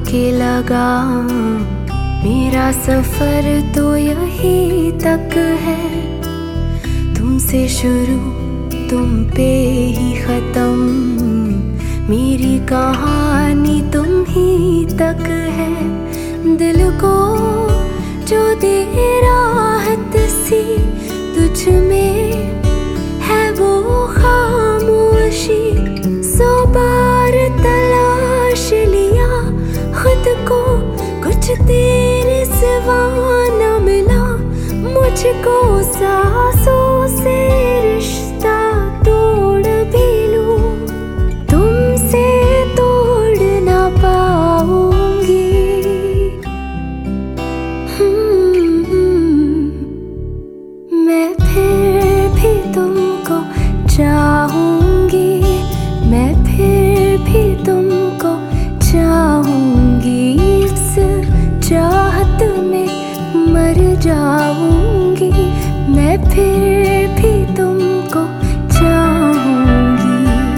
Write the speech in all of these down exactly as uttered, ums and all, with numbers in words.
के लगा मेरा सफर तो यही तक है। तुमसे शुरू तुम पे ही खत्म, मेरी कहानी तुम ही तक है। दिल को जो दे राहत सी तुझ में है वो खामोशी। सौ बार तलाश लिया खुद को, कुछ तेरे सिवा न मिला मुझको। सांसों से रिश्ता तोड़ भी लूं, तुमसे तोड़ ना पाऊंगी। मैं फिर भी तुमको चाहूंगी, मैं फिर भी तुमको चाहूंगी। इस चाहत में मर जाऊंगी, मैं फिर भी तुमको चाहूंगी।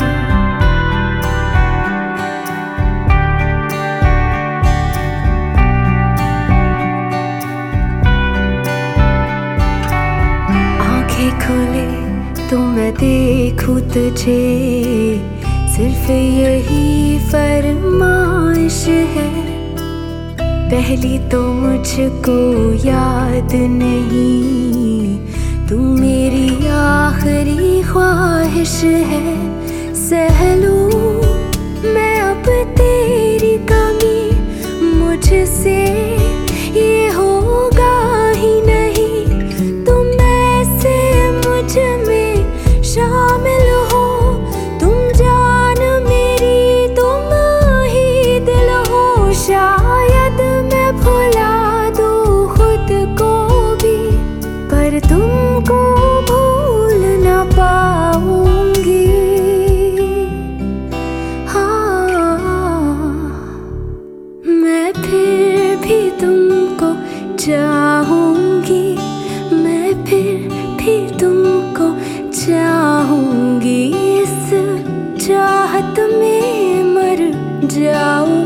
आंखें खुले तो मैं देखूं तुझे, सिर्फ यही फरमाइश है। पहली तो मुझको याद नहीं, तू मेरी आखिरी ख्वाहिश है। सह लूं मैं अब तेरी कमी, मुझसे ये होगा ही नहीं। तुम ऐसे मुझ में शामिल हो, तुम जान मेरी तुम ही दिल हो। शायद मैं भुला दूं खुद को भी, पर तुमको भूल ना पाऊंगी। हाँ, मैं फिर भी तुमको चाहूंगी, मैं फिर भी तुमको चाहूंगी। इस चाहत में मर जाऊं।